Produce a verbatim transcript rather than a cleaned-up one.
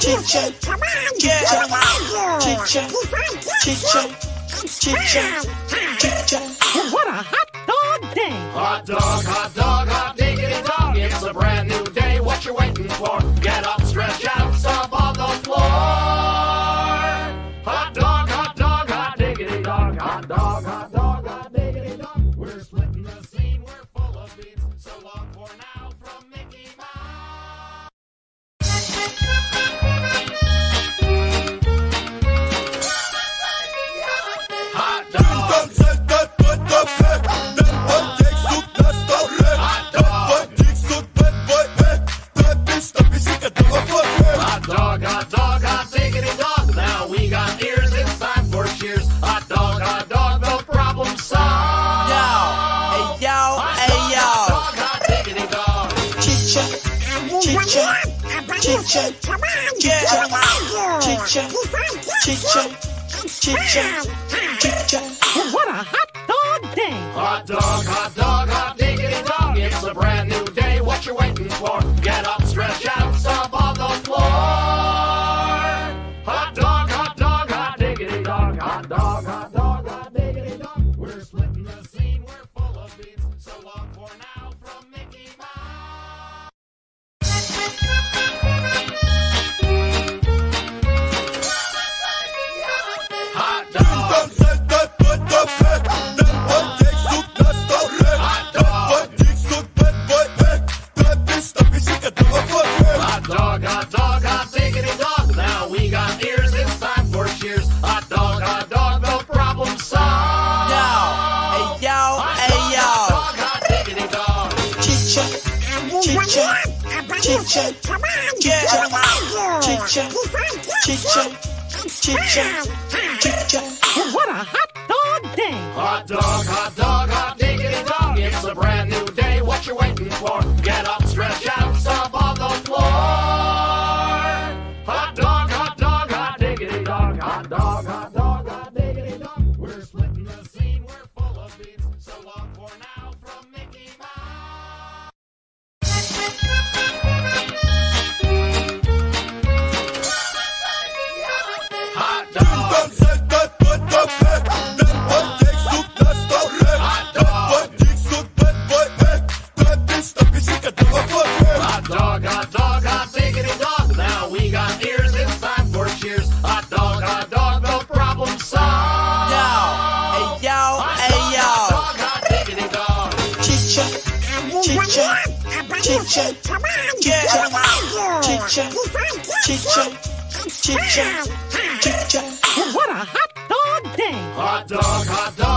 Chicha, yeah, chicha, chicha, chicha, chicha. What a hot dog day! Hot dog, hot dog, hot diggity dog. It's a brand new day. What you waiting for? Get up, stretch out, stomp on the floor. Hot dog, hot dog, hot diggity dog. Hot dog, hot dog, hot diggity dog. We're splitting the scene. We're full of beans. So long for now from Mickey Mouse. Hot dog. Hot dog, hot dog, hot diggity dog. Now we got ears, it's time for cheers. Hot dog, hot dog, the problem solved. Yo, hey yo, hey yo. Hot dog, hot diggity dog. Chicha, chicha, chicha, yeah, chicha, chicha, chicha, chicha. What a hot dog day! Hot dog, hot dog, hot diggity dog. It's a brand new day. What you waiting for? Get up, stretch out, stomp on the floor. Hot dog, hot dog, hot diggity dog. Hot dog, hot dog, hot diggity dog. We're splitting the scene. We're full of beans. So long for now from Mickey Mouse. Hot dog. Hot dog, hot dog, hot diggity dog. Now we got ears, it's time for cheers. Hot dog, hot dog, the problem solved. Yo, hey yo, hey yo. Hot dog, hot diggity dog. Chicha, chicha, chicha, yeah, chicha, chicha, chicha, chicha. What a hot dog day! Hot dog, hot dog, hot diggity dog. It's a brand new day. What you waiting for? Get up, stretch out, stomp on the floor. Hot dog, hot dog, hot diggity dog. Hot dog, hot dog, hot diggity dog. We're splitting the scene. We're full of beans. So long for now from Mickey Mouse. Hot dog. Hot dog. Hot dog, hot dog, hot diggity dog. Now we got ears, it's time for cheers. Hot dog, hot dog, the problem solved. Yo, hey yo, hey yo. Hot dog, hot diggity dog. Chicha, chicha, chicha, yeah, chicha, chicha, chicha, chicha. What a hot dog day! Hot dog, hot dog.